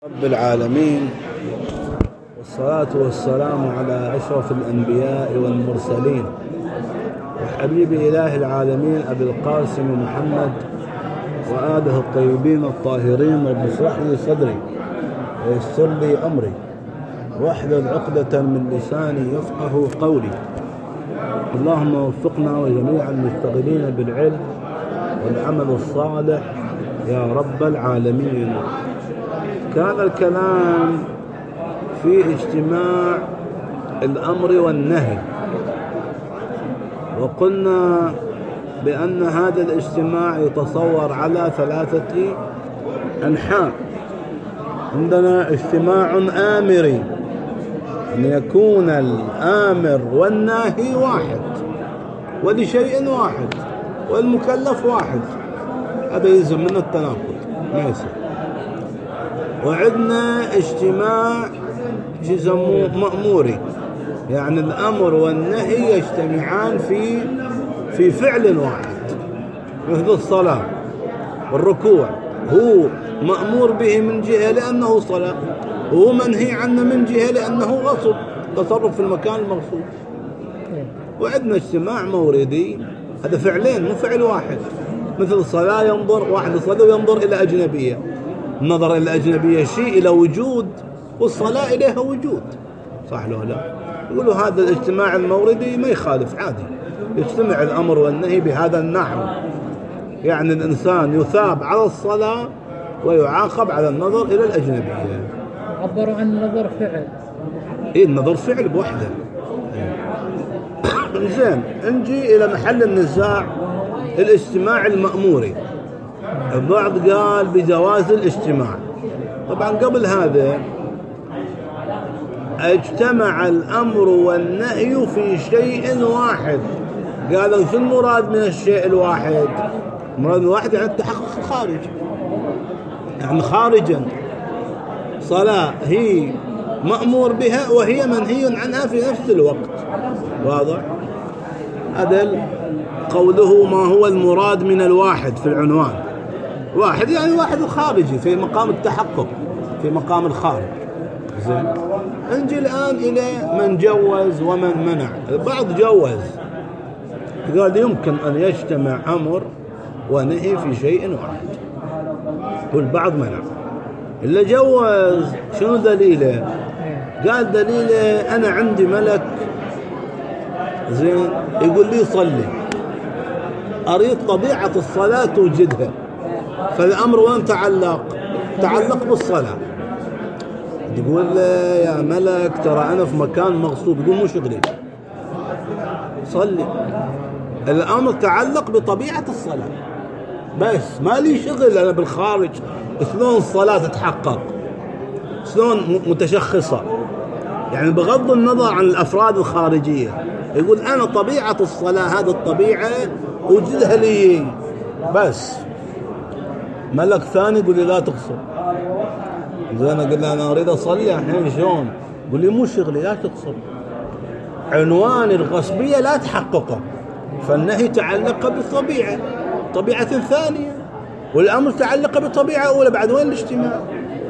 رب العالمين، والصلاة والسلام على أشرف الأنبياء والمرسلين وحبيب إله العالمين أبي القاسم محمد وآله الطيبين الطاهرين. رب اشرح لي صدري ويسر لي أمري واحلل عقدة من لساني يفقه قولي. اللهم وفقنا وجميع المشتغلين بالعلم والعمل الصالح يا رب العالمين. كان الكلام في اجتماع الأمر والنهي، وقلنا بأن هذا الاجتماع يتصور على 3 أنحاء. عندنا اجتماع آمري، أن يكون الآمر والناهي واحد ولشيء واحد والمكلف واحد، هذا يلزم من التناقض ما يصير. وعندنا اجتماع يسموه مأموري، يعني الأمر والنهي يجتمعان في فعل واحد، مثل الصلاة والركوع، هو مأمور به من جهة لأنه صلاة، وهو منهي عنه من جهة لأنه غصب، تصرف في المكان المغصوب. وعندنا اجتماع موردي، هذا فعلين مو فعل واحد، مثل الصلاة ينظر واحد يصلي وينظر إلى أجنبية، النظر إلى الأجنبية شيء إلى وجود، والصلاة إليها وجود، صح لو لا؟ يقولوا هذا الاجتماع الموردي ما يخالف، عادي يجتمع الأمر والنهي بهذا النحو، يعني الإنسان يثاب على الصلاة ويعاقب على النظر إلى الأجنبية. عبروا عن النظر فعل. إيه، النظر فعل بوحده. زين، نجي إلى محل النزاع، الاجتماع المأموري. البعض قال بجواز الاجتماع. طبعا قبل هذا اجتمع الأمر والنهي في شيء واحد. قالوا شو المراد من الشيء الواحد؟ المراد من الواحد يعني التحقق الخارج، يعني خارجا. صلاة هي مأمور بها وهي منهي عنها في نفس الوقت، واضح؟ هذا قوله ما هو المراد من الواحد في العنوان. واحد يعني واحد خارجي في مقام التحقق، في مقام الخارج. زين، نجي الآن إلى من جوز ومن منع. البعض جوز، قال يمكن أن يجتمع أمر ونهي في شيء واحد، والبعض منع. اللي جوز شنو دليله؟ قال دليله أنا عندي ملك، زين، يقول لي صلي، أريد طبيعة الصلاة توجدها، فالأمر وين تعلق بالصلاة. تقول يا ملك ترى أنا في مكان مغصوب، يقول مو شغلي، صلي. الأمر تعلق بطبيعة الصلاة بس، ما لي شغل أنا بالخارج، شلون الصلاة تتحقق، شلون متشخصة، يعني بغض النظر عن الأفراد الخارجية. يقول أنا طبيعة الصلاة هذه الطبيعة وجدها لي بس. ملك ثاني يقول لي لا تقصر. زين، أقول له أنا أريد أصلي الحين شلون؟ يقول لي مو شغلي، لا تقصر. عنوان الغصبية لا تحققه، فالنهي تعلق بالطبيعة، طبيعة ثانية، والأمر تعلق بطبيعة أولى. بعد وين الاجتماع؟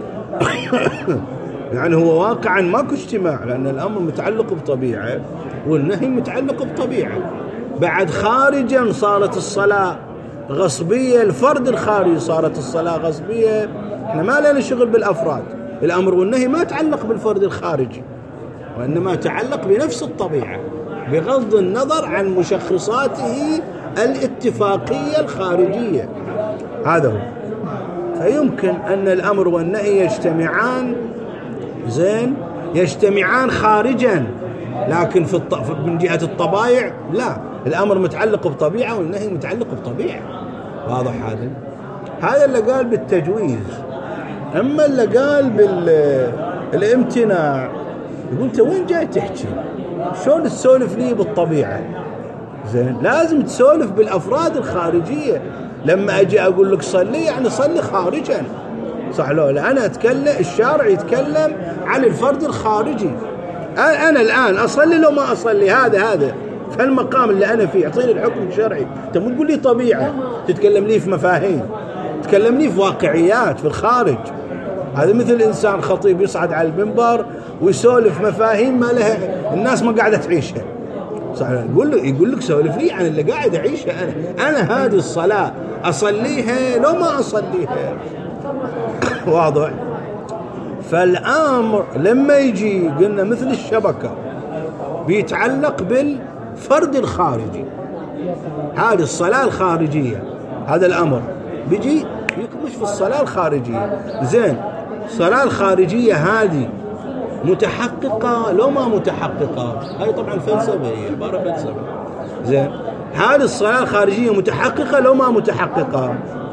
يعني هو واقعا ماكو اجتماع، لأن الأمر متعلق بطبيعة والنهي متعلق بطبيعة. بعد خارجا صارت الصلاة غصبية، الفرد الخارجي صارت الصلاة غصبية. احنا ما لنا شغل بالأفراد، الأمر والنهي ما تعلق بالفرد الخارجي، وإنما تعلق بنفس الطبيعة بغض النظر عن مشخصاته الاتفاقية الخارجية. هذا هو. فيمكن أن الأمر والنهي يجتمعان، زين، يجتمعان خارجا، لكن من جهة الطبائع لا، الأمر متعلق بطبيعة والنهي متعلق بطبيعة، واضح؟ هذا اللي قال بالتجويز. أما اللي قال بالامتناع، يقول أنت وين جاي تحكي؟ شلون تسولف لي بالطبيعة؟ زين، لازم تسولف بالأفراد الخارجية. لما أجي أقول لك صلي، يعني صلي خارجا، صح لو لا؟ أنا أتكلم، الشارع يتكلم عن الفرد الخارجي. أنا الآن أصلي لو ما أصلي، هذا فالمقام اللي أنا فيه أعطيني الحكم الشرعي. أنت مو تقول لي طبيعة، تتكلم لي في مفاهيم، تتكلم لي في واقعيات في الخارج. هذا مثل إنسان خطيب يصعد على المنبر ويسولف مفاهيم ما لها الناس ما قاعدة تعيشها. صح؟ يقول لك سولف لي عن اللي قاعد أعيشها أنا هذه الصلاة أصليها لو ما أصليها. واضح؟ فالأمر لما يجي قلنا مثل الشبكة بيتعلق بالفرد الخارجي. هذه الصلاة الخارجية، هذا الأمر بيجي يكمش في الصلاة الخارجية. زين، الصلاة الخارجية هذه متحققة لو ما متحققة؟ هاي طبعا فلسفة، هي عبارة فلسفة. زين، هذه الصلاة الخارجية متحققة لو ما متحققة؟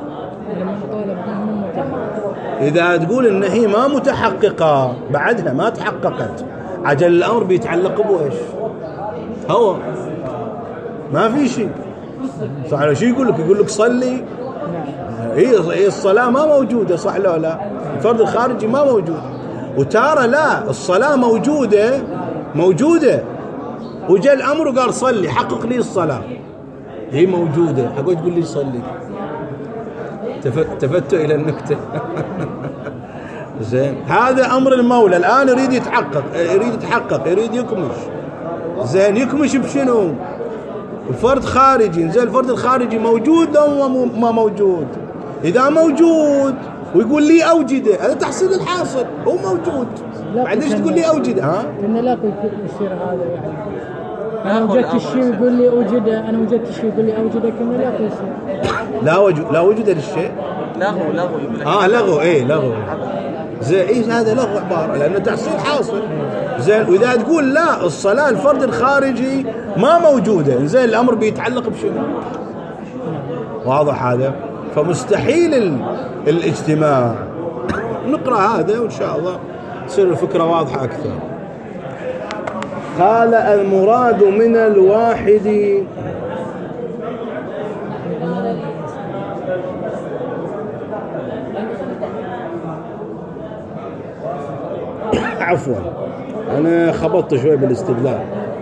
إذا تقول إن هي ما متحققة بعدها ما تحققت، عجل الأمر بيتعلق بوإيش؟ هو ما في شيء. صح ولا شيء؟ يقول لك صلي، هي الصلاة ما موجودة. صح لا لا؟ الفرد الخارجي ما موجود. وتارى لا، الصلاة موجودة وجاء الأمر وقال صلي، حقق لي الصلاة، هي موجودة، حقول تقول لي صلي. تفتوا إلى النكتة. زين، هذا أمر المولى الآن يريد يتحقق، يريد يكمش. زين، يكمش بشنو؟ الفرد خارجي. زين، الفرد الخارجي موجود أو ما موجود؟ إذا موجود ويقول لي أوجده، هذا تحصيل الحاصل، هو موجود. بعد ايش تقول لي أوجده؟ كنا لا يصير هذا يعني أنا وجدت الشيء يقول لي أوجده، أنا وجدت الشيء يقول لي أوجده، كنا لا يصير لا وجود للشيء. لغو. لغو. زين، هذا لغو عبارة لأنه تحصيل حاصل. زين، وإذا تقول لا، الصلاة الفرد الخارجي ما موجودة، زين الأمر بيتعلق بشنو؟ واضح هذا؟ فمستحيل الاجتماع. نقرأ هذا وإن شاء الله تصير الفكرة واضحة أكثر. قال المراد من الواحد عفوا أنا خبطت شوي بالاستدلال.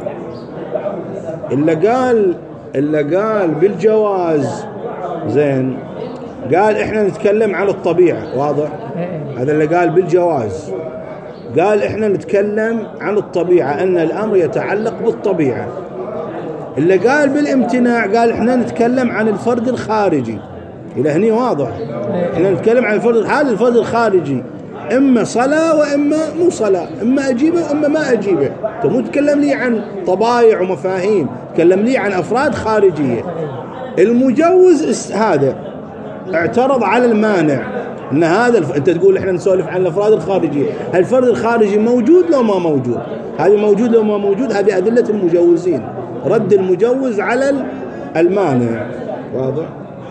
اللي قال بالجواز، زين، قال إحنا نتكلم عن الطبيعة. واضح؟ هذا اللي قال بالجواز، قال إحنا نتكلم عن الطبيعة، أن الأمر يتعلق بالطبيعة. اللي قال بالامتناع قال إحنا نتكلم عن الفرد الخارجي. إلى هني واضح؟ إحنا نتكلم عن هذا الفرد الخارجي، إما صلاة وإما مو صلاة، إما أجيبه وإما ما أجيبه. أنت مو تكلم لي عن طبايع ومفاهيم، تكلم لي عن أفراد خارجية. المجوز هذا اعترض على المانع، ان هذا انت تقول احنا نسولف عن الافراد الخارجيه، هل الفرد الخارجي موجود لو ما موجود؟ هذه موجود لو ما موجود، هذه ادله المجوزين، رد المجوز على المانع. واضح؟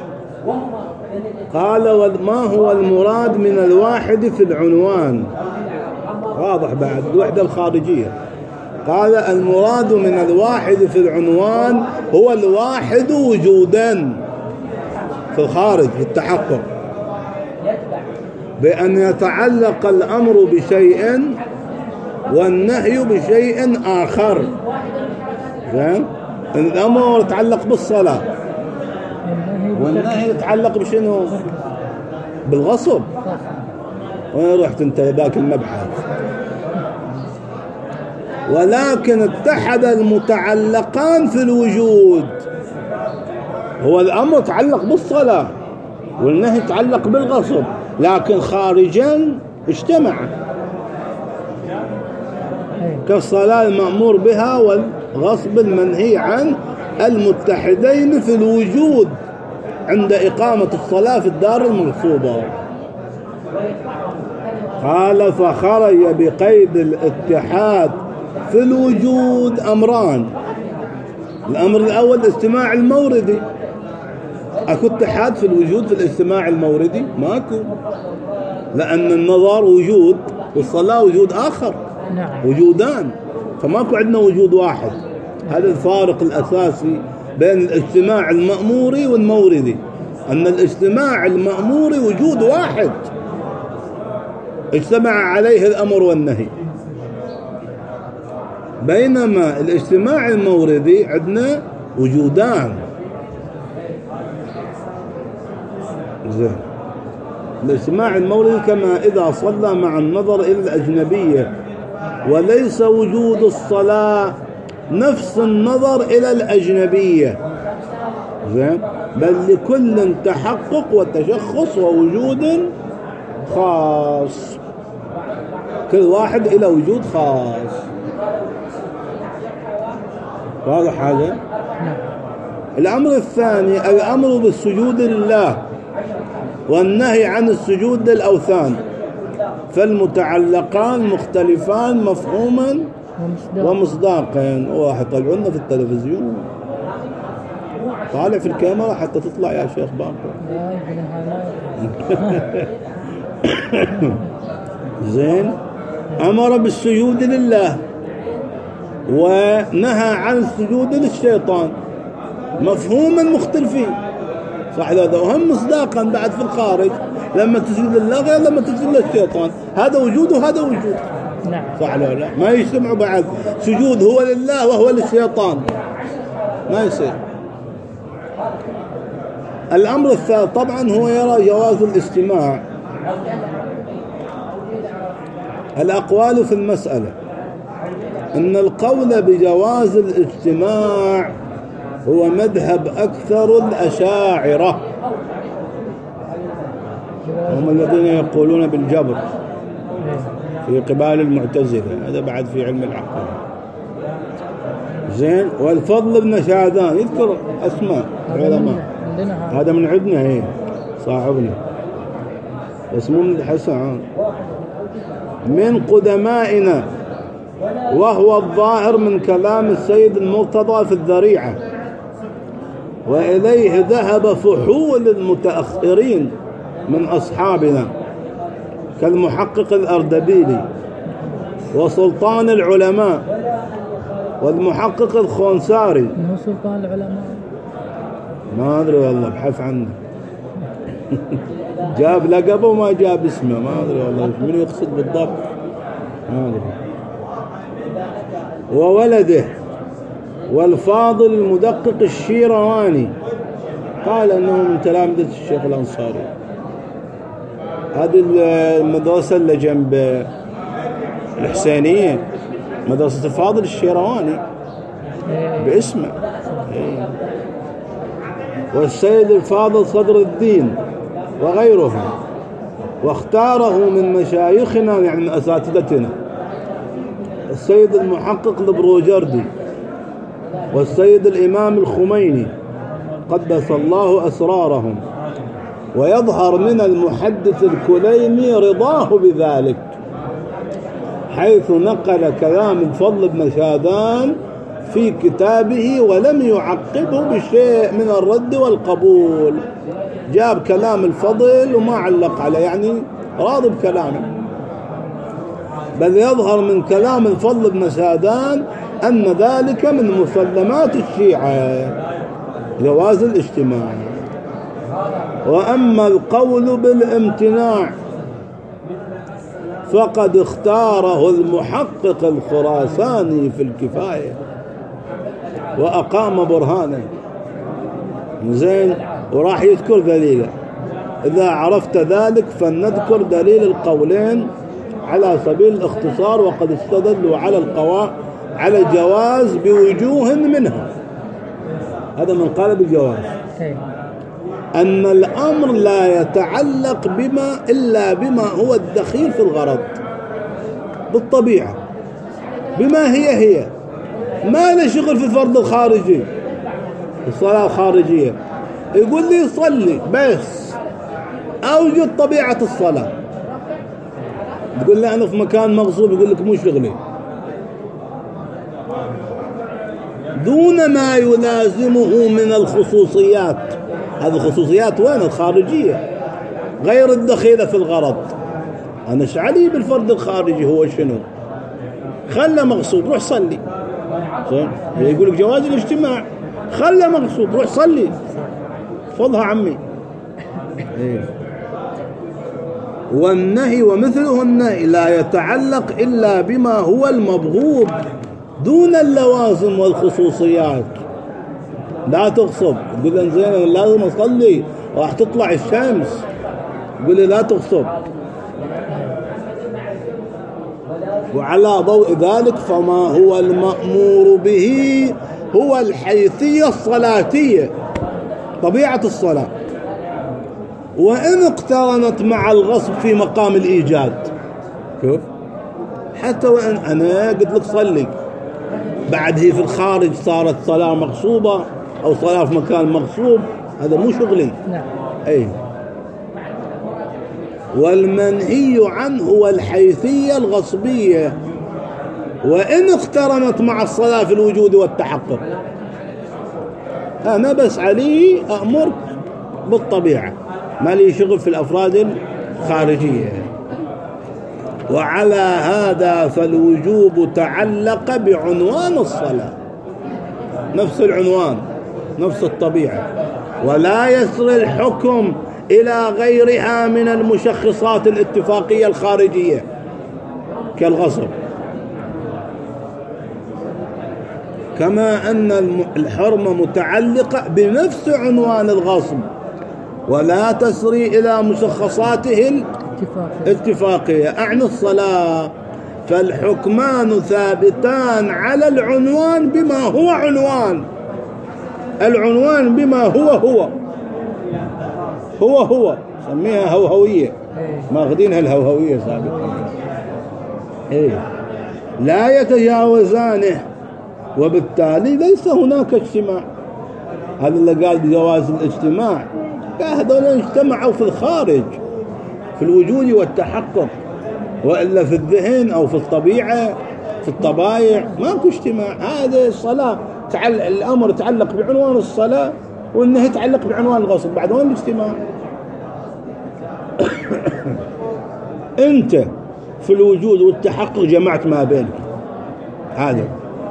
قال وما هو المراد من الواحد في العنوان؟ واضح بعد الوحده الخارجيه. قال المراد من الواحد في العنوان هو الواحد وجودا في الخارج، في التحقق، بأن يتعلق الأمر بشيء والنهي بشيء آخر. زين، الأمر يتعلق بالصلاة والنهي يتعلق بشنو؟ بالغصب. وين رحت انت ذاك المبحث؟ ولكن اتحد المتعلقان في الوجود. هو الأمر يتعلق بالصلاة والنهي يتعلق بالغصب، لكن خارجا اجتمع، كالصلاة المأمور بها والغصب المنهي عنه، المتحدين في الوجود عند إقامة الصلاة في الدار المغصوبة. قال فخرج بقيد الاتحاد في الوجود أمران. الأمر الأول الاجتماع الموردي. أكو اتحاد في الوجود في الاجتماع الموردي؟ ماكو، لأن النظر وجود والصلاة وجود آخر، وجودان، فماكو عندنا وجود واحد. هذا الفارق الأساسي بين الاجتماع المأموري والموردي، أن الاجتماع المأموري وجود واحد اجتمع عليه الأمر والنهي، بينما الاجتماع الموردي عندنا وجودان. زين، لاجتماع المولد كما إذا صلى مع النظر إلى الأجنبية، وليس وجود الصلاة نفس النظر إلى الأجنبية، زين، بل لكل تحقق وتشخص ووجود خاص، كل واحد إلى وجود خاص. هذا حاجة. الأمر الثاني الأمر بالسجود لله والنهي عن السجود للأوثان، فالمتعلقان مختلفان مفهوما ومصداقا. واحد طلعوا لنا في التلفزيون، طالع في الكاميرا حتى تطلع يا شيخ باقر. زين، أمر بالسجود لله ونهى عن السجود للشيطان، مفهوما مختلفين، صح؟ هذا وهم مصداقا بعد في الخارج، لما تسجد لله غير لما تسجد للشيطان، هذا وجود وهذا وجود، صح ولا لا؟ ما يجتمعوا بعد، سجود هو لله وهو للشيطان، ما يصير. الأمر الثالث طبعا هو يرى جواز الاجتماع. الأقوال في المسألة أن القول بجواز الاجتماع هو مذهب أكثر الأشاعرة، هم الذين يقولون بالجبر في قبال المعتزلة، هذا بعد في علم العقل. زين، والفضل بن شاذان يذكر أسماء علماء، هذا من عندنا، هي صاحبنا اسمه من الحسن، من قدمائنا، وهو الظاهر من كلام السيد المرتضى في الذريعة، وإليه ذهب فحول المتأخرين من أصحابنا كالمحقق الأردبيلي وسلطان العلماء والمحقق الخونساري. من سلطان العلماء؟ ما أدري والله، ابحث عنه. جاب لقبه وما جاب اسمه، ما أدري والله من يقصد بالضبط، ما أدري. وولده والفاضل المدقق الشيرواني قال أنه من تلامذة الشيخ الأنصاري. هذه المدرسة اللي جنب الحسينية، مدرسة الفاضل الشيرواني باسمه. والسيد الفاضل صدر الدين وغيرهم، واختاره من مشايخنا يعني من أساتذتنا السيد المحقق البروجردي والسيد الإمام الخميني قدس الله أسرارهم، ويظهر من المحدث الكليني رضاه بذلك، حيث نقل كلام الفضل بن شاذان في كتابه ولم يعقبه بشيء من الرد والقبول، جاب كلام الفضل وما علق عليه، يعني راضي بكلامه. بل يظهر من كلام الفضل بن شاذان أن ذلك من مسلمات الشيعة جواز الاجتماع. وأما القول بالامتناع فقد اختاره المحقق الخراساني في الكفاية وأقام برهانا، زين، وراح يذكر دليله. إذا عرفت ذلك فلنذكر دليل القولين على سبيل الاختصار، وقد استدلوا على الجواز بوجوه منها. هذا من قال بالجواز، أن الأمر لا يتعلق إلا بما هو الدخيل في الغرض بالطبيعة، بما هي ما له شغل في الفرض الخارجي، الصلاة الخارجية. يقول لي صلي بس، أوجد طبيعة الصلاة. تقول لي أنا في مكان مغصوب، يقول لك مو شغلي، دون ما يلازمه من الخصوصيات. هذه الخصوصيات وين؟ الخارجية، غير الدخيلة في الغرض. أنا شعلي بالفرد الخارجي هو شنو؟ خله مغصوب، روح صلي. يقول لك جواز الاجتماع، خله مغصوب، روح صلي، فضها عمي. والنهي ومثله النهي لا يتعلق إلا بما هو المبغوض دون اللوازم والخصوصيات. لا تغصب تقول زين لازم أصلي راح تطلع الشمس، يقول لي لا تغصب. وعلى ضوء ذلك فما هو المأمور به هو الحيثية الصلاتية، طبيعة الصلاة، وإن اقترنت مع الغصب في مقام الإيجاد. شوف، حتى وإن أنا قلت لك صلي، بعد هي في الخارج صارت صلاة مغصوبة أو صلاة في مكان مغصوب، هذا مو شغلي. نعم. أي. والمنهي عنه هو الحيثية الغصبية، وإن اقترنت مع الصلاة في الوجود والتحقق. أنا بس علي أأمرك بالطبيعة، ما لي شغل في الأفراد الخارجية. وعلى هذا فالوجوب تعلق بعنوان الصلاة، نفس العنوان نفس الطبيعة، ولا يسري الحكم إلى غيرها من المشخصات الاتفاقية الخارجية كالغصب. كما أن الحرمة متعلقة بنفس عنوان الغصب، ولا تسري إلى مشخصاته الاتفاقية. أعني الصلاة فالحكمان ثابتان على العنوان بما هو عنوان، العنوان بما هو سميها هوهوية، ماخذينها الهوهوية سابقا. لا يتجاوزانه، وبالتالي ليس هناك اجتماع. هذا اللي قال بجواز الاجتماع، هذول اجتمعوا في الخارج في الوجود والتحقق، وإلا في الذهن أو في الطبيعة في الطبائع ماكو اجتماع. هذه الصلاة الأمر يتعلق بعنوان الصلاة، والنهي يتعلق بعنوان الغصب، بعد وين الاجتماع؟ أنت في الوجود والتحقق جمعت ما بينك هذا.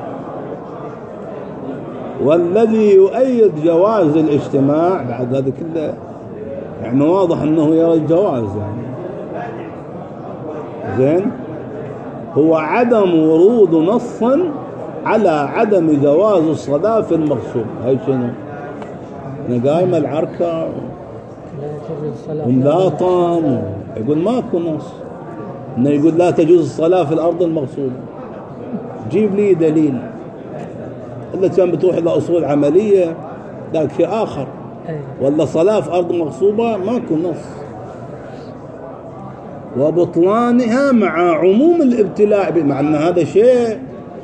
والذي يؤيد جواز الاجتماع بعد هذا كله يعني واضح أنه يرى الجواز يعني زين، هو عدم ورود نصا على عدم جواز الصلاة في المغصوب. هاي شنو؟ قايمة العركة وملاطم، يقول ماكو نص انه يقول لا تجوز الصلاة في الأرض المغصوبة. جيب لي دليل. إلا كان بتروح إلى أصول عملية ذاك شيء آخر، ولا صلاة في أرض مغصوبة ماكو نص. وبطلانها مع عموم الابتلاء، مع أن هذا شيء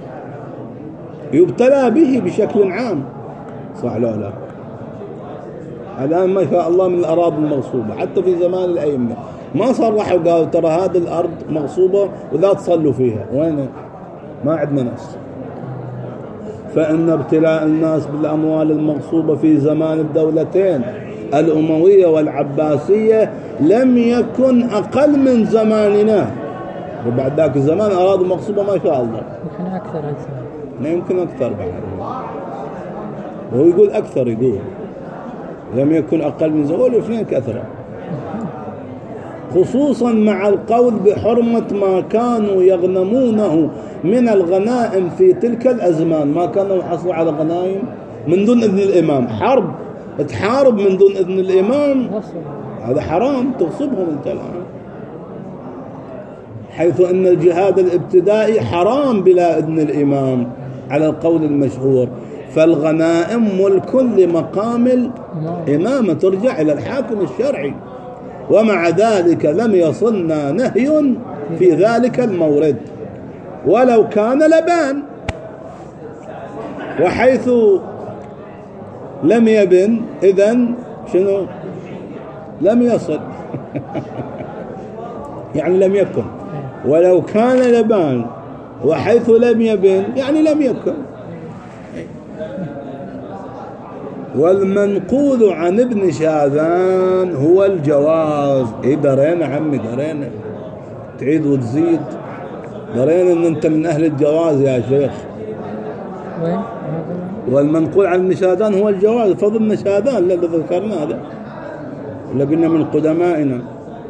يبتلى به بشكل عام، صح لا لا؟ الآن ما شاء الله من الأراضي المغصوبة حتى في زمان الأئمة ما صرحوا قالوا ترى هذه الأرض مغصوبة ولا تصلوا فيها. وين؟ ما عندنا نص. فإن ابتلاء الناس بالأموال المغصوبة في زمان الدولتين الأموية والعباسية لم يكن أقل من زماننا. وبعد ذاك الزمان أراضي مغصوبة ما شاء الله يمكن أكثر. ما يمكن أكثر بعد، وهو يقول أكثر، يقول لم يكن أقل من زمان، الاثنين كثرة، خصوصا مع القول بحرمة ما كانوا يغنمونه من الغنائم في تلك الأزمان. ما كانوا يحصلوا على غنائم من دون إذن الإمام، حرب تحارب من دون إذن الإمام، هذا حرام، تغصبهم أنت الآن. حيث أن الجهاد الابتدائي حرام بلا إذن الإمام على القول المشهور، فالغنائم ملك لمقام الإمامة ترجع إلى الحاكم الشرعي، ومع ذلك لم يصلنا نهي في ذلك المورد ولو كان لبان. وحيث لم يبن إذن شنو؟ لم يصل يعني لم يكن. ولو كان لبان وحيث لم يبن يعني لم يكن. والمنقول عن ابن شاذان هو الجواز. درينا عمي، درينا، تعيد وتزيد، درينا ان انت من اهل الجواز يا شيخ. وين؟ والمنقول عن ابن شاذان هو الجواز، فضل ابن شاذان الذي ذكرنا هذا اللي قلنا من قدمائنا.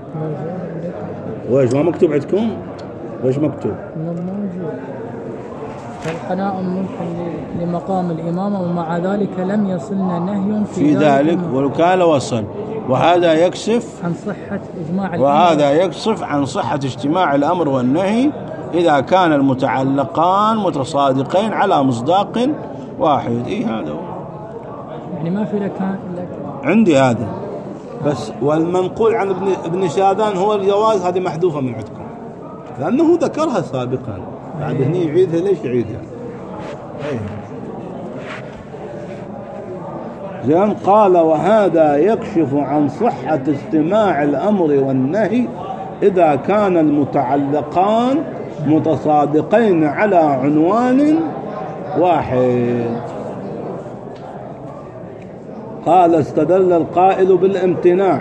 وإيش ما مكتوب عندكم؟ وإيش مكتوب؟ موجود. القناء ممكن لمقام الإمامة، ومع ذلك لم يصلنا نهي في ذلك ولو كان وصل. وهذا يكشف عن صحة إجماع الأمر، وهذا يكشف عن صحة اجتماع الأمر والنهي إذا كان المتعلقان متصادقين على مصداق واحد. هذا هو. يعني ما في لك عندي هذا بس. والمنقول عن ابن شاذان هو الجواز، هذه محذوفة من عندكم لأنه ذكرها سابقا، بعد هني يعيدها. ليش يعيدها؟ زين. قال وهذا يكشف عن صحة استماع الأمر والنهي إذا كان المتعلقان متصادقين على عنوان واحد. قال استدل القائل بالامتناع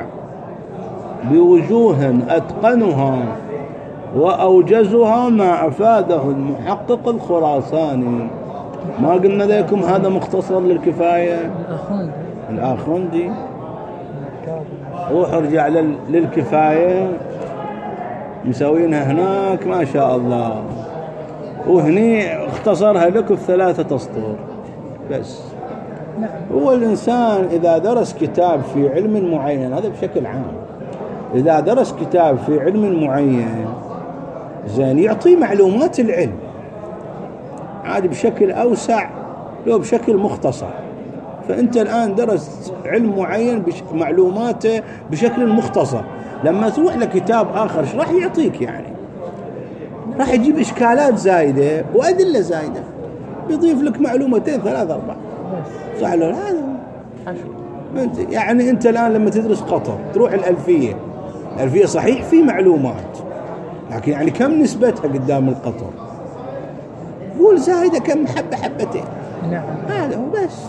بوجوه أتقنها وأوجزها ما أفاده المحقق الخراساني. ما قلنا لكم هذا مختصر للكفاية؟ الآخوندي. روح ارجع للكفاية، مسوينها هناك ما شاء الله، وهني اختصرها لكم في 3 أسطر بس. هو الإنسان إذا درس كتاب في علم معين، هذا بشكل عام، إذا درس كتاب في علم معين زين يعطي معلومات العلم عادي بشكل أوسع لو بشكل مختصر. فأنت الآن درست علم معين معلوماته بشكل مختصر، لما تروح لكتاب آخر ايش راح يعطيك؟ يعني راح يجيب إشكالات زايدة وأدلة زايدة، بيضيف لك معلومتين 3 4. صح له هذا؟ يعني أنت الآن لما تدرس قطر تروح الألفية صحيح في معلومات، لكن يعني كم نسبتها قدام القطر؟ قول زايدة كم حبتين. نعم. هذا هو بس.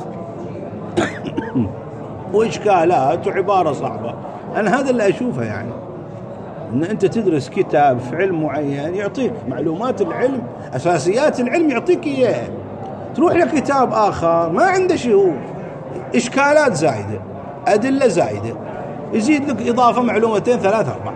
وإشكالات وعبارة صعبة. أنا هذا اللي أشوفه، يعني أن أنت تدرس كتاب في علم معين يعطيك معلومات العلم، أساسيات العلم يعطيك إياه. تروح لكتاب آخر ما عنده شيء، هو إشكالات زايدة، أدلة زايدة، يزيد لك إضافة معلومتين 3 4،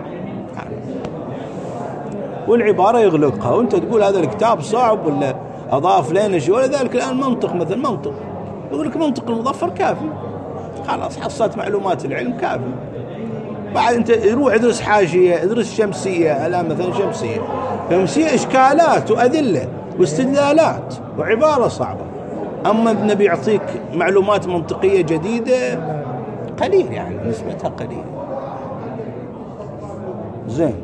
والعبارة يغلقها، وأنت تقول هذا الكتاب صعب ولا أضاف لنا شيء ولا ذلك. الآن منطق، مثل منطق يقول لك منطق المظفر كافي، خلاص حصلت معلومات العلم كافي. بعد أنت يروح يدرس حاشية، يدرس شمسية، الآن مثلا شمسية إشكالات وأدلة واستدلالات وعبارة صعبة. أما النبي يعطيك معلومات منطقية جديدة قليل، يعني نسبتها قليل. زين.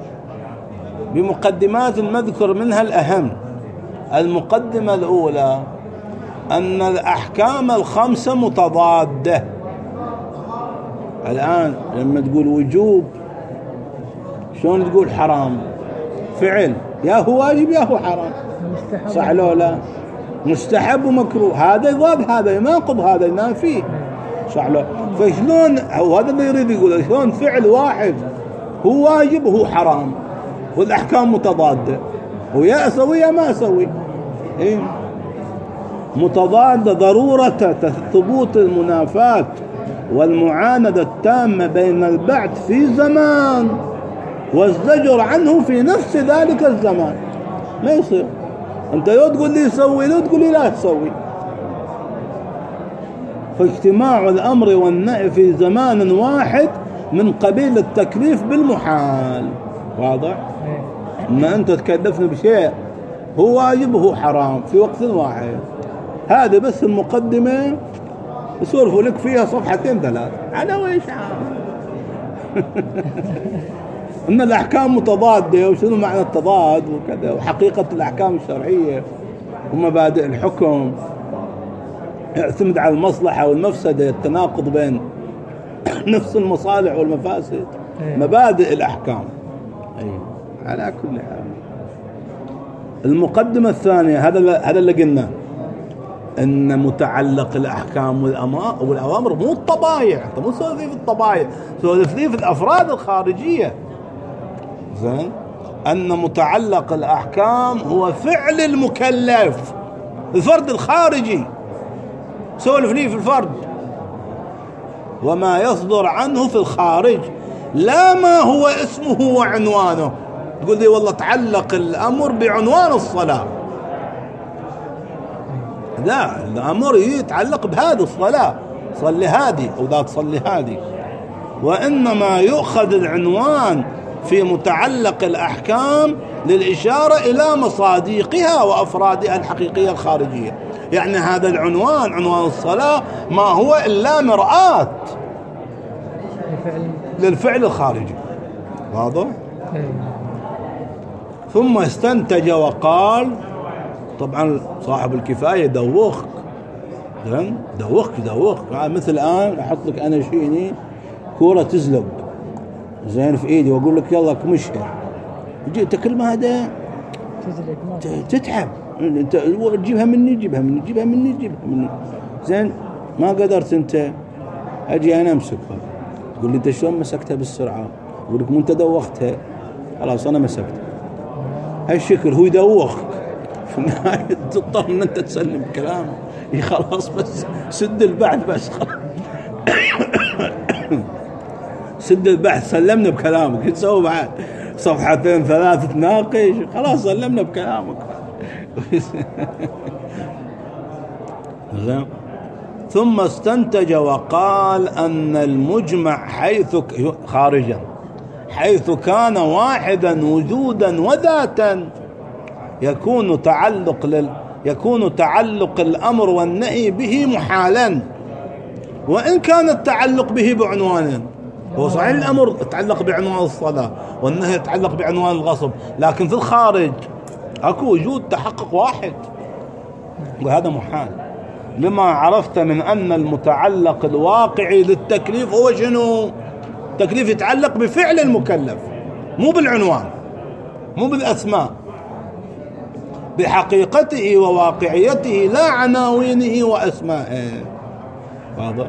بمقدمات المذكر منها الأهم. المقدمة الأولى أن الأحكام ال5 متضادة. الآن لما تقول وجوب شلون تقول حرام؟ فعل يا هو واجب يا هو حرام، صح لو لا؟ مستحب ومكروه، هذا يضاد هذا، يناقض هذا، ينافيه، صح لو؟ فشلون هذا اللي يريد يقول شلون فعل واحد هو واجب وهو حرام والأحكام متضادة، ويا أسوي يا ما أسوي. إيه؟ متضادة ضرورة ثبوت المنافاة والمعاندة التامة بين البعث في زمان والزجر عنه في نفس ذلك الزمان. ما يصير أنت لو تقول لي سوي لو تقول لي لا تسوي. فاجتماع الأمر والنهي في زمان واحد من قبيل التكليف بالمحال. واضح؟ أما أنت تكلفني بشيء هو واجب وهو حرام في وقت واحد، هذا بس المقدمة يسولفوا لك فيها 2 3 على ويش إن الأحكام متضادة، وشنو معنى التضاد وكذا، وحقيقة الأحكام الشرعية ومبادئ الحكم يعتمد على المصلحة والمفسدة، التناقض بين نفس المصالح والمفاسد، مبادئ الأحكام. على كل حال المقدمة الثانية هذا اللي قلنا، ان متعلق الأحكام والأوامر مو الطبايع، انت مو سولف في الطبايع، سولف في الأفراد الخارجية. زين. ان متعلق الأحكام هو فعل المكلف، الفرد الخارجي، سولف لي في الفرد وما يصدر عنه في الخارج، لا ما هو اسمه وعنوانه. تقول لي والله تعلق الأمر بعنوان الصلاة، لا، الأمر يتعلق بهذه الصلاة، صلي هذه أو لا تصلي هذه. وإنما يؤخذ العنوان في متعلق الأحكام للإشارة إلى مصادقها وأفرادها الحقيقية الخارجية. يعني هذا العنوان، عنوان الصلاة، ما هو إلا مرآة للفعل الخارجي. واضح؟ ثم استنتج وقال، طبعا صاحب الكفاية دوخك، دوخك مثل الآن أحط لك أنا شيء كورة تزلق زين في إيدي وأقول لك يلا كمشها، جيت كلمة هذا تتعب، أنت تجيبها مني زين، ما قدرت أنت، أجي أنا أمسكها، تقول لي أنت شلون مسكتها بالسرعة؟ أقول لك مو أنت دوختها، خلاص أنا مسكتها. هالشكل هو يدوخك، في النهاية تضطر أن أنت تسلم كلامه، خلاص بس سد البحث، بس خلاص سد البحث، سلمنا بكلامك، تسوي بعد صفحتين ثلاث تناقش، خلاص سلمنا بكلامك. ثم استنتج وقال أن المجمع حيث كان واحدا وجودا وذاتا يكون تعلق الأمر والنهي به محالا، وإن كان التعلق به بعنوان. هو صحيح الأمر يتعلق بعنوان الصلاة والنهي يتعلق بعنوان الغصب، لكن في الخارج أكو وجود تحقق واحد، وهذا محال، لما عرفت من أن المتعلق الواقعي للتكليف هو شنو؟ التكليف يتعلق بفعل المكلف، مو بالعنوان، مو بالأسماء، بحقيقته وواقعيته، لا عناوينه وأسمائه. واضح؟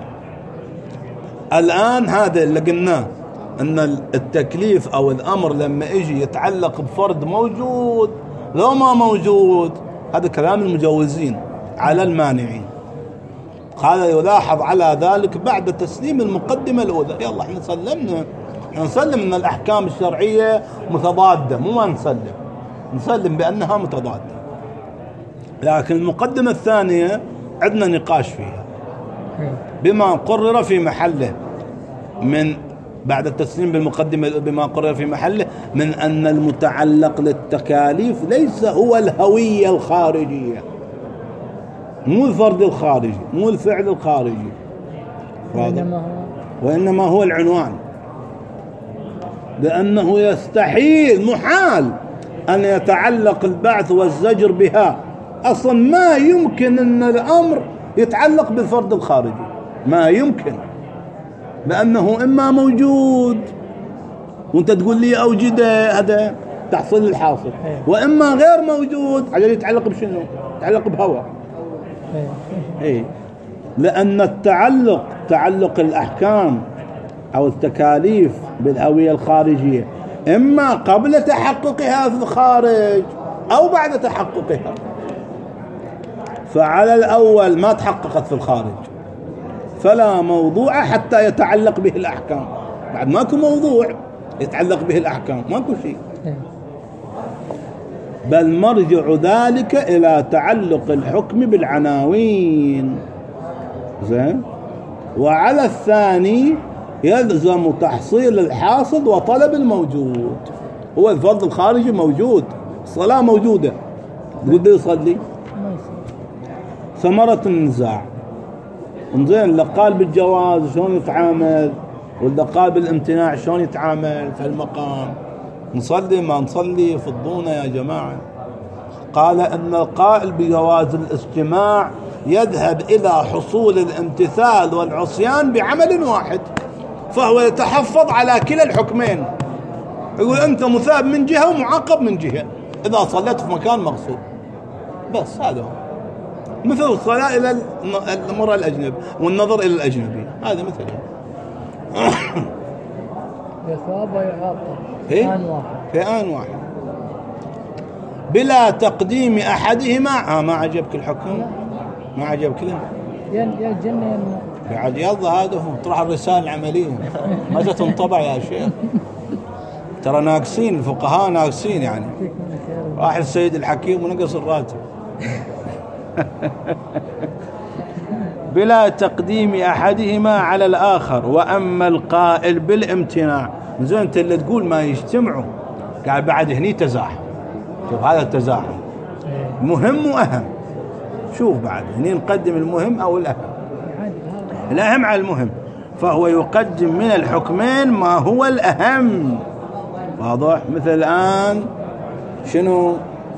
الآن هذا اللي قلناه، أن التكليف أو الأمر لما يجي يتعلق بفرد موجود لو ما موجود، هذا كلام المجوزين على المانعين. قال يلاحظ على ذلك بعد تسليم المقدمة الأولى. يلا احنا نسلم أن الأحكام الشرعية متضادة، مو ما نسلم بأنها متضادة، لكن المقدمة الثانية عندنا نقاش فيها بما قرر في محله، من بعد التسليم بالمقدمة بما قرر في محله من أن المتعلق للتكاليف ليس هو الهوية الخارجية، مو الفرد الخارجي، مو الفعل الخارجي، وإنما هو العنوان، لأنه يستحيل، محال أن يتعلق البعث والزجر بها. أصلا ما يمكن أن الأمر يتعلق بالفرد الخارجي، ما يمكن، لأنه إما موجود وانت تقول لي أوجده، هذا تحصيل الحاصل، وإما غير موجود عشان يتعلق بشنو؟ يتعلق بهوى. لأن تعلق الأحكام أو التكاليف بالهوية الخارجية إما قبل تحققها في الخارج أو بعد تحققها. فعلى الأول ما تحققت في الخارج فلا موضوع حتى يتعلق به الأحكام، بعد ماكو موضوع يتعلق به الأحكام، ماكو شيء، بل مرجع ذلك إلى تعلق الحكم بالعناوين. زين. وعلى الثاني يلزم تحصيل الحاصل وطلب الموجود. هو الفرض الخارجي موجود، الصلاة موجودة، تقول لي يصلي، ثمرة النزاع. زين، اللي قال بالجواز شلون يتعامل، واللي قال بالامتناع شلون يتعامل في المقام؟ نصلي ما نصلي؟ فضونا يا جماعة. قال أن القائل بجواز الاجتماع يذهب إلى حصول الامتثال والعصيان بعمل واحد، فهو يتحفظ على كلا الحكمين، يقول أنت مثاب من جهة ومعاقب من جهة إذا صليت في مكان مغصوب، بس هذا هو. مثل الصلاة إلى المرأة الأجنبية والنظر إلى الأجنبي، هذا مثله. يثاب ويعاقب في آن واحد بلا تقديم أحدهما. ما عجبك الحكم؟ ما عجبك له؟ يا الجنة بعد يلا هذا هو، تروح الرسالة العملية متى تنطبع يا شيخ؟ ترى ناقصين الفقهاء، ناقصين يعني. راح السيد الحكيم ونقص الراتب. بلا تقديم أحدهما على الآخر. وأما القائل بالامتناع، زين أنت اللي تقول ما يجتمعوا، قاعد بعد هني تزاحم. شوف هذا التزاحم مهم وأهم. شوف بعد هني نقدم المهم أو الأهم على المهم، فهو يقدم من الحكمين ما هو الأهم. واضح؟ مثل الآن شنو؟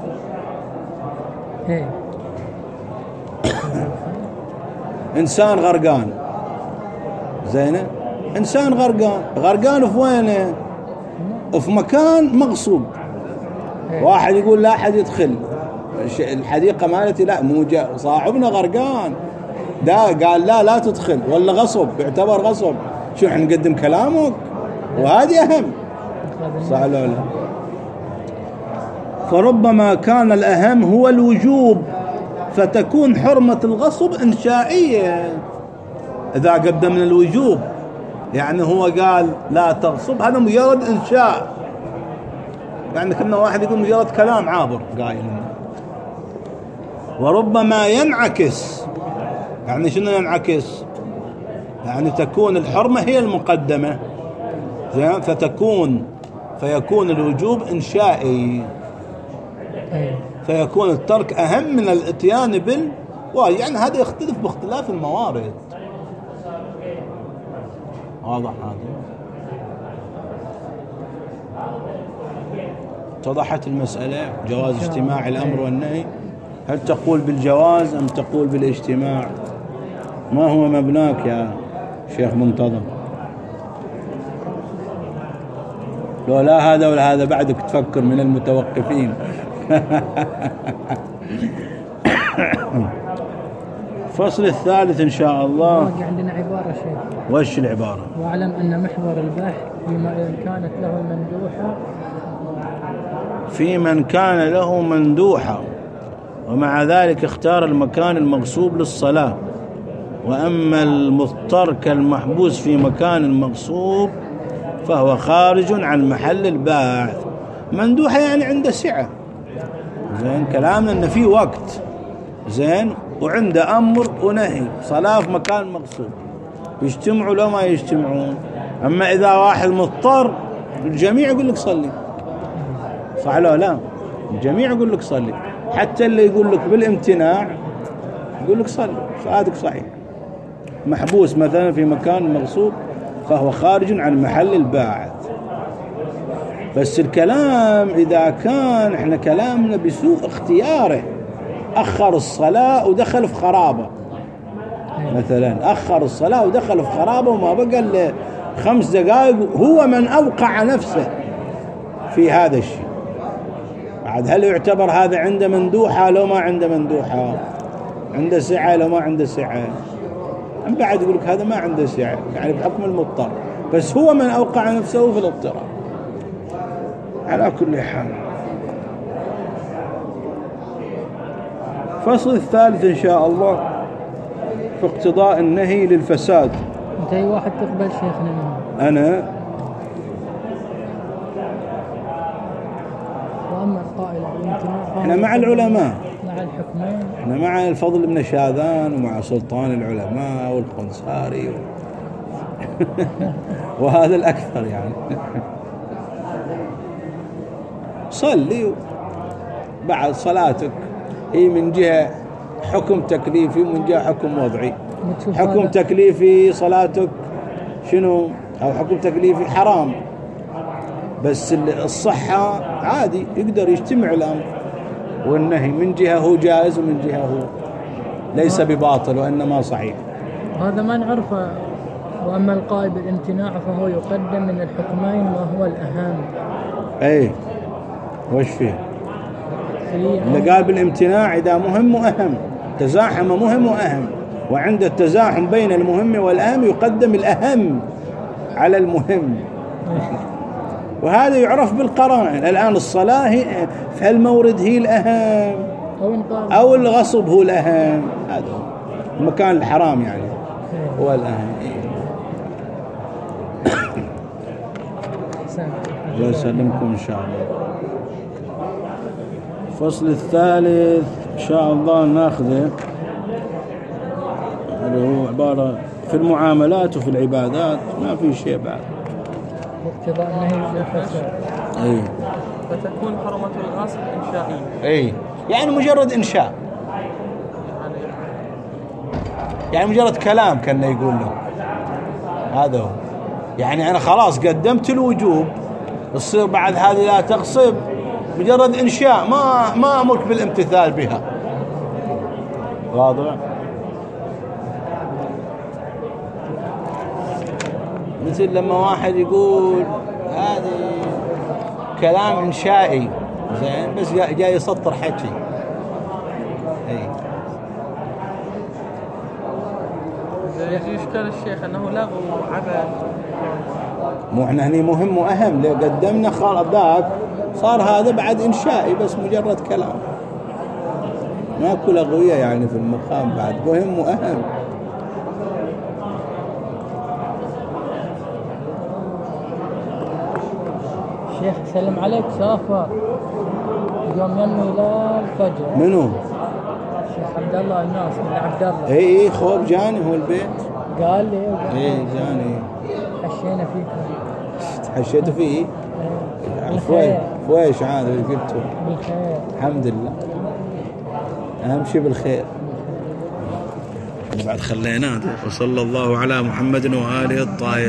إنسان غرقان، زينة، إنسان غرقان في وينه؟ في مكان مغصوب. واحد يقول لا أحد يدخل الحديقة مالتي، لا مو صاحبنا غرقان، ده قال لا تدخل، ولا غصب، يعتبر غصب. شو احنا نقدم كلامك؟ وهذه أهم، صح ولا لا؟ فربما كان الأهم هو الوجوب، فتكون حرمة الغصب إنشائية. إذا قدمنا الوجوب يعني هو قال لا تغصب، هذا مجرد إنشاء، يعني كنا واحد يقول مجرد كلام عابر قائل. وربما ينعكس، يعني شنو ينعكس؟ يعني تكون الحرمة هي المقدمة، زين، فيكون الوجوب إنشائي، فيكون الترك أهم من الاتيان يعني هذا يختلف باختلاف الموارد. واضح هذا؟ اتضحت المسألة؟ جواز اجتماع الأمر والنهي، هل تقول بالجواز أم تقول بالاجتماع؟ ما هو مبناك يا شيخ منتظم؟ لو لا هذا ولا هذا بعدك تفكر من المتوقفين. فصل الثالث إن شاء الله. عندنا عبارة شيخ. وش العبارة؟ واعلم أن محور البحث في من كان له مندوحة، ومع ذلك اختار المكان المغصوب للصلاة. وأما المضطر كالمحبوس في مكان مغصوب فهو خارج عن محل الباحث. مندوحة يعني عنده سعة، زين، كلامنا أن في وقت، زين، وعنده أمر ونهي، صلاة في مكان مغصوب، يجتمعوا لو ما يجتمعون. أما إذا واحد مضطر الجميع يقول لك صلي، صح لا؟ الجميع يقول لك صلي، حتى اللي يقول لك بالامتناع يقول لك صلي، صلاتك صحيح. محبوس مثلا في مكان مغصوب فهو خارج عن محل الباعث. بس الكلام إذا كان احنا كلامنا بسوء اختياره، أخر الصلاة ودخل في خرابة، مثلا أخر الصلاة ودخل في خرابة وما بقى إلا 5 دقائق، هو من أوقع نفسه في هذا الشيء. بعد هل يعتبر هذا عنده مندوحة لو ما عنده مندوحة؟ عنده سعة لو ما عنده سعة؟ أم بعد يقول لك هذا ما عنده سعة، يعني بحكم المضطر، بس هو من أوقع نفسه في الاضطرار. على كل حال. فصل الثالث إن شاء الله في اقتضاء النهي للفساد. أنت أي واحد تقبل شيخنا منه؟ أنا. وأما القائل بالامتناع احنا مع العلماء، مع الحكمين، احنا مع الفضل بن شاذان ومع سلطان العلماء والقنصاري وهذا الأكثر يعني. صلي بعد صلاتك، هي من جهة حكم تكليفي ومن جهة حكم وضعي. حكم تكليفي صلاتك شنو، أو حكم تكليفي حرام، بس الصحة عادي يقدر يجتمع الأمر والنهي، من جهة هو جائز ومن جهة هو ليس بباطل وإنما صحيح. هذا ما نعرفه. وأما القائل بالامتناع فهو يقدم من الحكمين وهو الأهم. أي وش فيه؟ اللي قال بالامتناع إذا مهم وأهم، تزاحم مهم وأهم، وعند التزاحم بين المهم والأهم يقدم الأهم على المهم. وهذا يعرف بالقرائن. الآن الصلاة في هالمورد هي الأهم أو الغصب هو الأهم، هذا المكان الحرام يعني هو الأهم. الله يسلمكم إن شاء الله. الفصل الثالث إن شاء الله ناخذه اللي عبارة في المعاملات وفي العبادات ما في شيء بعد. اقتضاء النهي والفساد. اي فتكون حرمة الغصب إنشائية. اي يعني مجرد إنشاء، يعني مجرد كلام كان يقول له هذا هو. يعني أنا خلاص قدمت الوجوب، تصير بعد هذه لا تغصب، مجرد إنشاء، ما أمرك بالامتثال بها. واضح؟ مثل لما واحد يقول هذه كلام إنشائي زين بس جاي يسطر حكي. اي يجي إشكال الشيخ أنه لغو وعبث. مو احنا هني مهم وأهم، لو قدمنا خلاص ذاك صار هذا بعد إنشائي بس مجرد كلام، ماكو لغوية يعني في المقام، بعد مهم وأهم. شيخ سلم عليك، سافر يوم يمي إلى الفجر. منو؟ شيخ عبد الله الناس من عبد الله. اي خوب جاني هو البيت، قال لي اي جاني، حشينا فيكم. حشيتوا فيه؟ فويش عاد قلتوا بالخير الحمد لله، أهم شيء بالخير. بعد خليناه. وصلى الله على محمد وآله الطاهرين.